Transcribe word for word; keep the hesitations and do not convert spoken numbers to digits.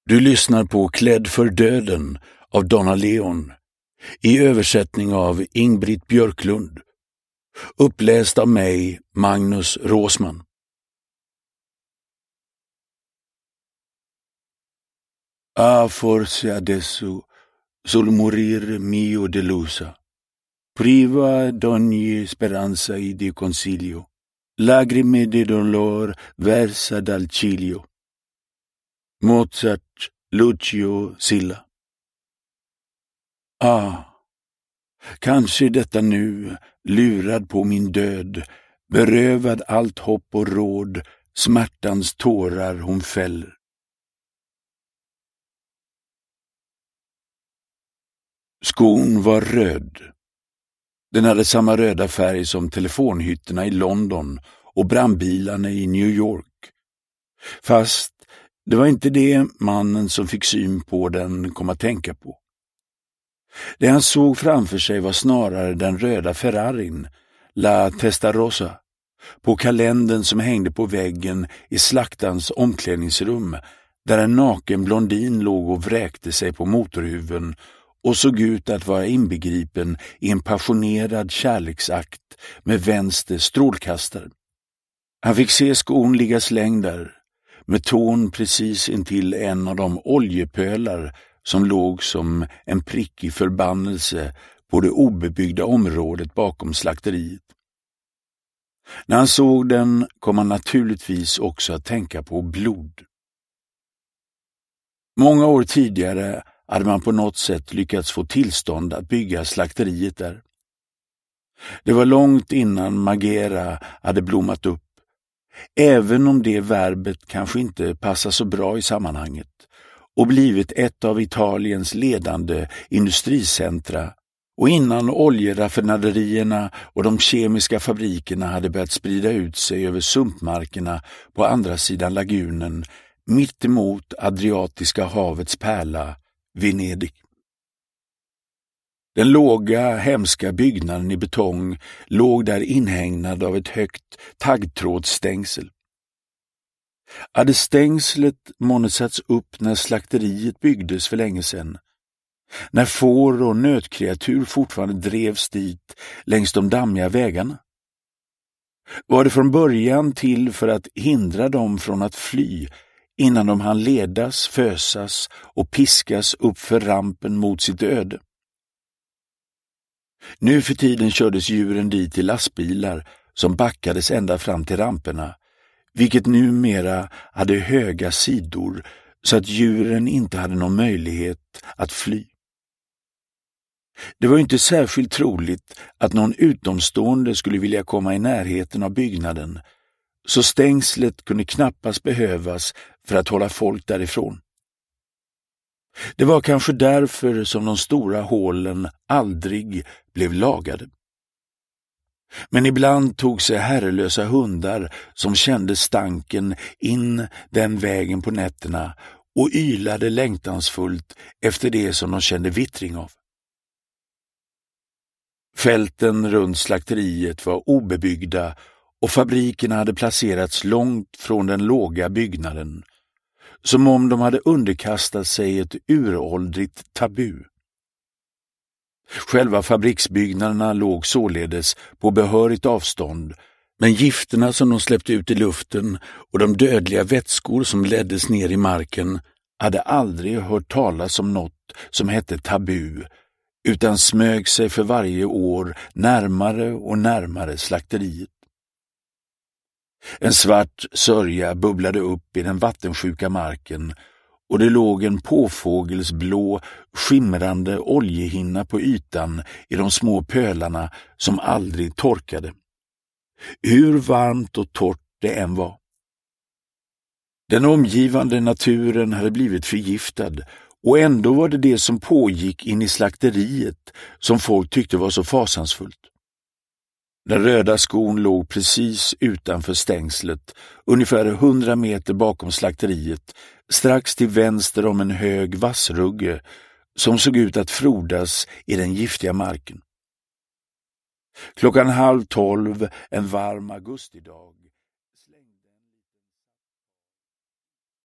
Du lyssnar på Klädd för döden av Donna Leon i översättning av Ingbritt Björklund. Uppläst av mig, Magnus Råsman. Ah, forse adesso sul morir mio delusa, priva d'ogni speranza e di consiglio, lagrime di dolor versa dal ciglio. Mozart, Lucio, Silla. Ah, kanske detta nu, lurad på min död, berövad allt hopp och råd, smärtans tårar hon fäller. Skon var röd. Den hade samma röda färg som telefonhytterna i London och brandbilarna i New York. Fast det var inte det mannen som fick syn på den kom att tänka på. Det han såg framför sig var snarare den röda Ferrarin, La Testarossa, på kalendern som hängde på väggen i slaktans omklädningsrum, där en naken blondin låg och vräkte sig på motorhuven och såg ut att vara inbegripen i en passionerad kärleksakt med vänster strålkastare. Han fick se skon ligga slängd där, med tån precis intill en av de oljepölar som låg som en prickig förbannelse på det obebyggda området bakom slakteriet. När han såg den kom han naturligtvis också att tänka på blod. Många år tidigare hade man på något sätt lyckats få tillstånd att bygga slakteriet där. Det var långt innan Magera hade blommat upp, även om det verbet kanske inte passar så bra i sammanhanget, och blivit ett av Italiens ledande industricentra, och innan oljeraffinaderierna och de kemiska fabrikerna hade börjat sprida ut sig över sumpmarkerna på andra sidan lagunen, mitt emot Adriatiska havets pärla, Venedig. Den låga, hemska byggnaden i betong låg där inhägnad av ett högt taggtrådsstängsel. Hade stängslet månne satts upp när slakteriet byggdes för länge sedan, när får och nötkreatur fortfarande drevs dit längs de dammiga vägarna? Var det från början till för att hindra dem från att fly innan de hann ledas, fösas och piskas upp för rampen mot sitt öde? Nu för tiden kördes djuren dit i lastbilar som backades ända fram till ramperna, vilket numera hade höga sidor så att djuren inte hade någon möjlighet att fly. Det var inte särskilt troligt att någon utomstående skulle vilja komma i närheten av byggnaden, så stängslet kunde knappast behövas för att hålla folk därifrån. Det var kanske därför som de stora hålen aldrig blev lagade. Men ibland tog sig herrelösa hundar som kände stanken in den vägen på nätterna och ylade längtansfullt efter det som de kände vittring av. Fälten runt slakteriet var obebyggda och fabrikerna hade placerats långt från den låga byggnaden, som om de hade underkastat sig ett uråldrigt tabu. Själva fabriksbyggnaderna låg således på behörigt avstånd, men gifterna som de släppte ut i luften och de dödliga vätskor som leddes ner i marken hade aldrig hört talas om något som hette tabu, utan smög sig för varje år närmare och närmare slakteriet. En svart sörja bubblade upp i den vattensjuka marken, och det låg en påfågelsblå, skimrande oljehinna på ytan i de små pölarna som aldrig torkade. Hur varmt och torrt det än var. Den omgivande naturen hade blivit förgiftad, och ändå var det det som pågick in i slakteriet som folk tyckte var så fasansfullt. Den röda skon låg precis utanför stängslet, ungefär hundra meter bakom slakteriet, strax till vänster om en hög vassrugge som såg ut att frodas i den giftiga marken. Klockan halv tolv en varm augustidag